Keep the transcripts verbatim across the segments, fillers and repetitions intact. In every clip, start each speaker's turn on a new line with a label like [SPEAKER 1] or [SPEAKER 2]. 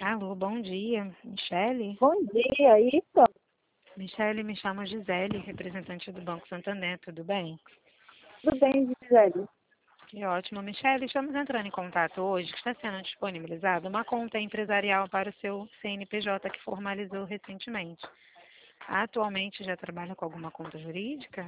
[SPEAKER 1] Alô, bom dia, Michele?
[SPEAKER 2] Bom dia, isso?
[SPEAKER 1] Michele, me chamo Gisele, representante do Banco Santander, tudo bem?
[SPEAKER 2] Tudo bem, Gisele?
[SPEAKER 1] Que ótimo, Michele, estamos entrando em contato hoje, que está sendo disponibilizada uma conta empresarial para o seu C N P J que formalizou recentemente. Atualmente já trabalha com alguma conta jurídica?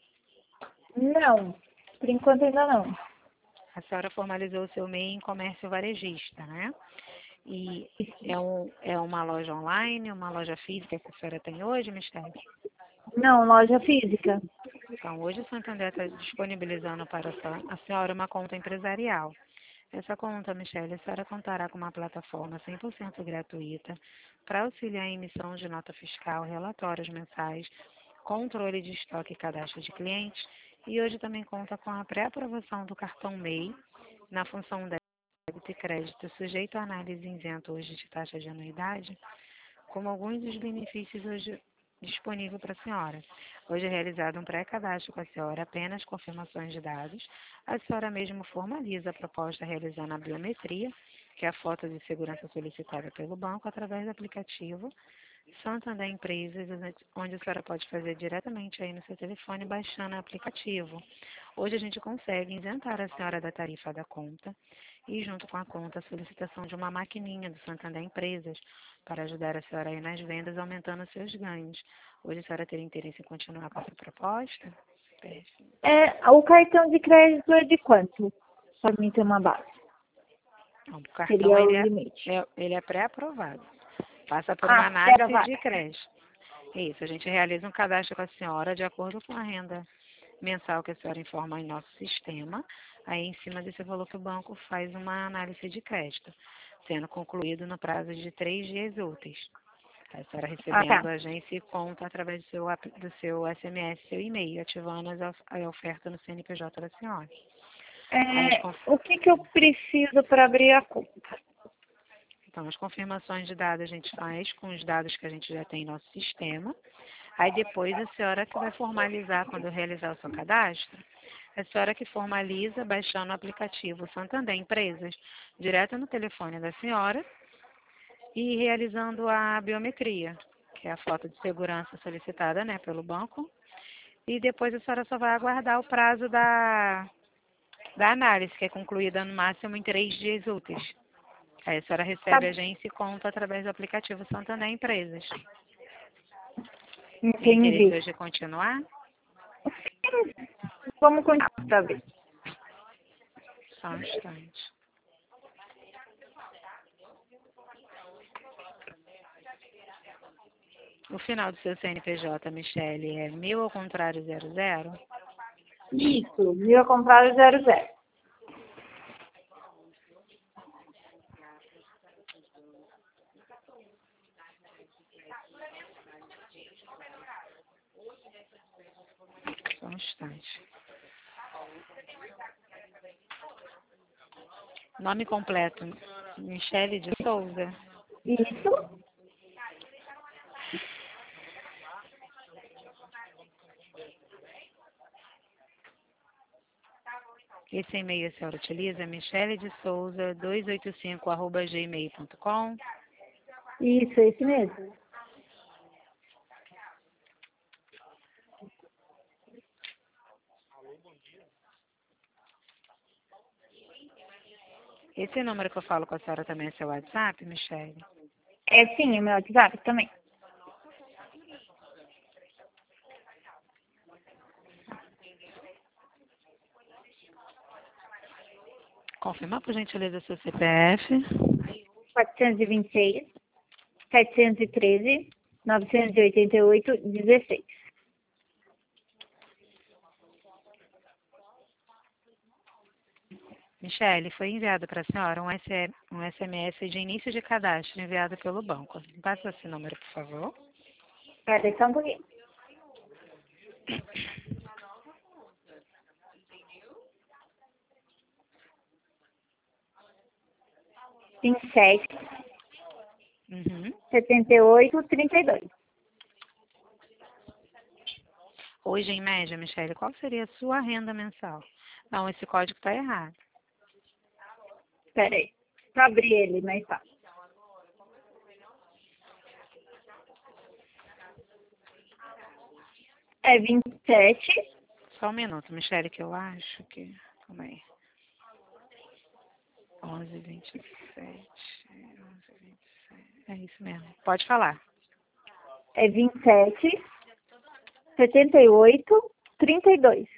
[SPEAKER 2] Não, por enquanto ainda não.
[SPEAKER 1] A senhora formalizou o seu M E I em comércio varejista, né? E é, um, é uma loja online, uma loja física que a senhora tem hoje, Michele?
[SPEAKER 2] Não, loja física.
[SPEAKER 1] Então, hoje o Santander está disponibilizando para a senhora uma conta empresarial. Essa conta, Michele, a senhora contará com uma plataforma cem por cento gratuita para auxiliar em emissão de nota fiscal, relatórios mensais, controle de estoque e cadastro de clientes. E hoje também conta com a pré-aprovação do cartão M E I na função débito e crédito, sujeito à análise isento hoje de taxa de anuidade, como alguns dos benefícios hoje disponível para a senhora. Hoje é realizado um pré-cadastro com a senhora, apenas confirmações de dados. A senhora mesmo formaliza a proposta realizando a biometria, que é a foto de segurança solicitada pelo banco, através do aplicativo Santander Empresas, onde a senhora pode fazer diretamente aí no seu telefone, baixando o aplicativo. Hoje a gente consegue isentar a senhora da tarifa da conta e, junto com a conta, a solicitação de uma maquininha do Santander Empresas para ajudar a senhora aí nas vendas, aumentando seus ganhos. Hoje a senhora teria interesse em continuar com essa proposta?
[SPEAKER 2] É, o cartão de crédito é de quanto? Para mim ter uma base.
[SPEAKER 1] Não, o cartão
[SPEAKER 2] Seria o
[SPEAKER 1] ele é,
[SPEAKER 2] limite.
[SPEAKER 1] é- ele é pré-aprovado. Passa por uma
[SPEAKER 2] Ah,
[SPEAKER 1] análise
[SPEAKER 2] pera,
[SPEAKER 1] de crédito. Isso, a gente realiza um cadastro com a senhora de acordo com a renda mensal que a senhora informa em nosso sistema. Aí, em cima desse valor que o banco faz uma análise de crédito, sendo concluído no prazo de três dias úteis. A senhora
[SPEAKER 2] Ah,
[SPEAKER 1] recebendo
[SPEAKER 2] tá.
[SPEAKER 1] a agência e conta através do seu, ap- do seu S M S, seu e-mail, ativando as of- a oferta no C N P J da senhora. Aí as
[SPEAKER 2] É,
[SPEAKER 1] conf-
[SPEAKER 2] o que, que eu preciso para abrir a conta?
[SPEAKER 1] Então, as confirmações de dados a gente faz com os dados que a gente já tem em nosso sistema. Aí depois a senhora que vai formalizar quando realizar o seu cadastro, a senhora que formaliza baixando o aplicativo Santander Empresas, direto no telefone da senhora e realizando a biometria, que é a foto de segurança solicitada, né, pelo banco. E depois a senhora só vai aguardar o prazo da, da análise, que é concluída no máximo em três dias úteis. Aí a senhora
[SPEAKER 2] Tá,
[SPEAKER 1] recebe a agência e conta através do aplicativo Santander Empresas. Tem interesse
[SPEAKER 2] entendi.
[SPEAKER 1] hoje em continuar?
[SPEAKER 2] Vamos continuar para ver.
[SPEAKER 1] Só um instante. O final do seu C N P J, Michele, é mil ao contrário zero zero?
[SPEAKER 2] Isso, mil ao contrário, zero, zero.
[SPEAKER 1] Só um instante. Nome completo, Michele de Souza.
[SPEAKER 2] Isso,
[SPEAKER 1] Esse e-mail a senhora utiliza, michele de souza duzentos e oitenta e cinco arroba gmail ponto com.
[SPEAKER 2] isso, esse mesmo.
[SPEAKER 1] Esse número que eu falo com a senhora também é seu WhatsApp, Michele?
[SPEAKER 2] É sim, o meu WhatsApp também.
[SPEAKER 1] Confirma, por gentileza, seu C P F.
[SPEAKER 2] quatrocentos e vinte e seis, setecentos e treze, novecentos e oitenta e oito, dezesseis.
[SPEAKER 1] Michele, foi enviado para a senhora um, S M um S M S de início de cadastro enviado pelo banco. Passa esse número, por favor.
[SPEAKER 2] Pera aí só um pouquinho. vinte e sete,
[SPEAKER 1] Uhum.
[SPEAKER 2] setenta e oito, trinta e dois.
[SPEAKER 1] Hoje, em média, Michele, qual seria a sua renda mensal? Não, esse código está errado.
[SPEAKER 2] Pera aí. Pra abrir ele, mais fácil. É vinte e sete.
[SPEAKER 1] Só um minuto, Michele, que eu acho que... Calma aí. onze, vinte e sete. onze, vinte e sete. É isso mesmo. Pode falar.
[SPEAKER 2] É vinte e sete, setenta e oito, trinta e dois.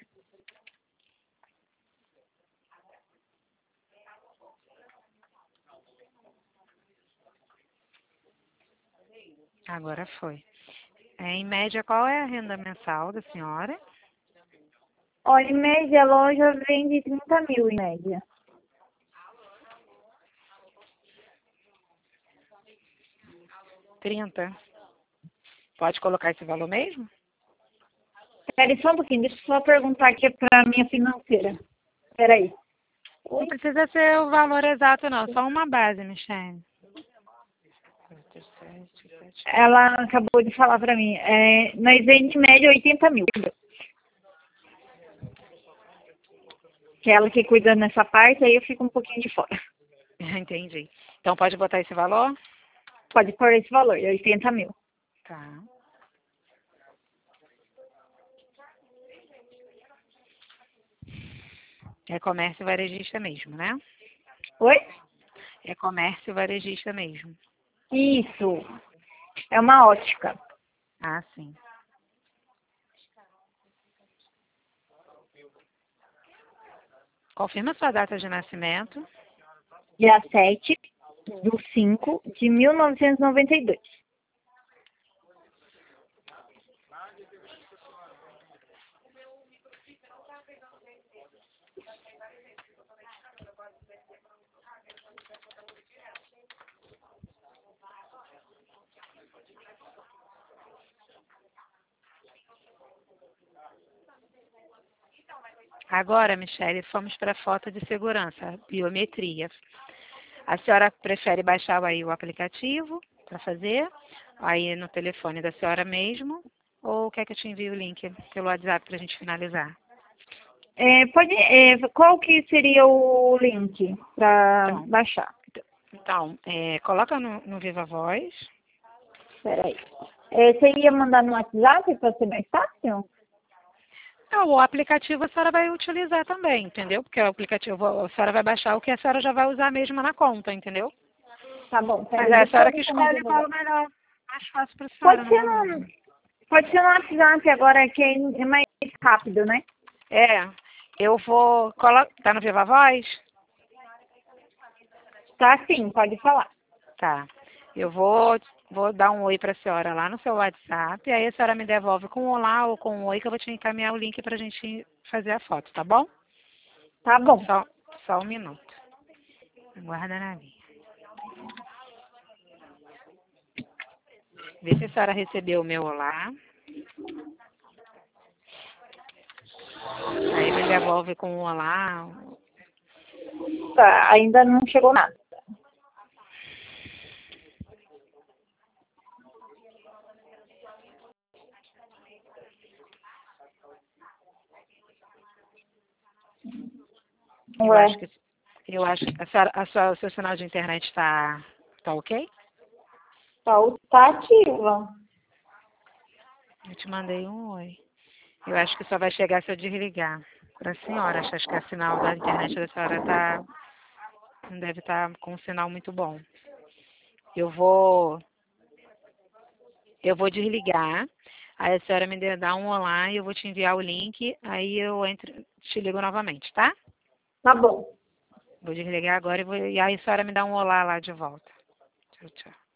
[SPEAKER 1] Agora foi. É, em média, qual é a renda mensal da senhora?
[SPEAKER 2] Olha, em média, a loja vende trinta mil em média.
[SPEAKER 1] trinta. Pode colocar esse valor mesmo?
[SPEAKER 2] Espera aí só um pouquinho, deixa eu só perguntar aqui para a minha financeira. Espera aí.
[SPEAKER 1] Não
[SPEAKER 2] Oi?
[SPEAKER 1] precisa ser o valor exato, não. Só uma base, Michele.
[SPEAKER 2] Ela acabou de falar para mim. É, nós vende em média oitenta mil. Que é ela que cuida nessa parte, aí eu fico um pouquinho de fora.
[SPEAKER 1] Entendi. Então pode botar esse valor?
[SPEAKER 2] Pode pôr esse valor, oitenta mil.
[SPEAKER 1] Tá. É comércio varejista mesmo, né?
[SPEAKER 2] Oi?
[SPEAKER 1] É comércio varejista mesmo.
[SPEAKER 2] Isso. É uma ótica.
[SPEAKER 1] Ah, sim. Confirma sua data de nascimento.
[SPEAKER 2] Dia sete do cinco de mil novecentos e noventa e dois.
[SPEAKER 1] Agora, Michele, fomos para a foto de segurança, biometria. A senhora prefere baixar aí o aplicativo para fazer? Aí no telefone da senhora mesmo? Ou quer que eu te envie o link pelo WhatsApp para a gente finalizar?
[SPEAKER 2] É, pode, é, qual que seria o link para
[SPEAKER 1] Então,
[SPEAKER 2] baixar?
[SPEAKER 1] então é, coloca no, no Viva Voz.
[SPEAKER 2] Espera aí. É, você ia mandar no WhatsApp para ser mais fácil?
[SPEAKER 1] Não, o aplicativo a senhora vai utilizar também, entendeu? Porque o aplicativo a senhora vai baixar o que a senhora já vai usar mesmo na conta, entendeu?
[SPEAKER 2] Tá bom,
[SPEAKER 1] Mas
[SPEAKER 2] peraí,
[SPEAKER 1] é a
[SPEAKER 2] deixa eu
[SPEAKER 1] senhora
[SPEAKER 2] ver
[SPEAKER 1] que
[SPEAKER 2] como é que
[SPEAKER 1] escolhe
[SPEAKER 2] eu vou
[SPEAKER 1] qual é o
[SPEAKER 2] ver.
[SPEAKER 1] melhor, mais fácil para a senhora,
[SPEAKER 2] Pode
[SPEAKER 1] não
[SPEAKER 2] ser
[SPEAKER 1] é
[SPEAKER 2] no,
[SPEAKER 1] mesmo?
[SPEAKER 2] pode ser no WhatsApp agora, que é mais rápido, né?
[SPEAKER 1] É, eu vou... Colo... Tá no Viva Voz?
[SPEAKER 2] Tá sim, pode falar.
[SPEAKER 1] Tá. Eu vou, vou dar um oi para a senhora lá no seu WhatsApp, aí a senhora me devolve com um olá ou com um oi que eu vou te encaminhar o link para a gente fazer a foto, tá bom?
[SPEAKER 2] Tá bom.
[SPEAKER 1] Só, só um minuto. Aguarda na linha. Vê se a senhora recebeu o meu olá. Aí me devolve com um olá.
[SPEAKER 2] Tá, ainda não chegou nada.
[SPEAKER 1] Eu
[SPEAKER 2] Ué,
[SPEAKER 1] acho que eu acho que a senhora, a sua, o seu sinal de internet está tá ok?
[SPEAKER 2] tá, tá ativa.
[SPEAKER 1] Eu te mandei um oi. Eu acho que só vai chegar se eu desligar. Para a senhora, acho que o sinal da internet da senhora tá, não deve estar com um sinal muito bom. Eu vou, eu vou desligar. Aí a senhora me dá um olá e eu vou te enviar o link. Aí eu entro, te ligo novamente, tá?
[SPEAKER 2] Tá bom.
[SPEAKER 1] Vou desligar agora e, vou, e aí a senhora me dá um olá lá de volta. Tchau, tchau.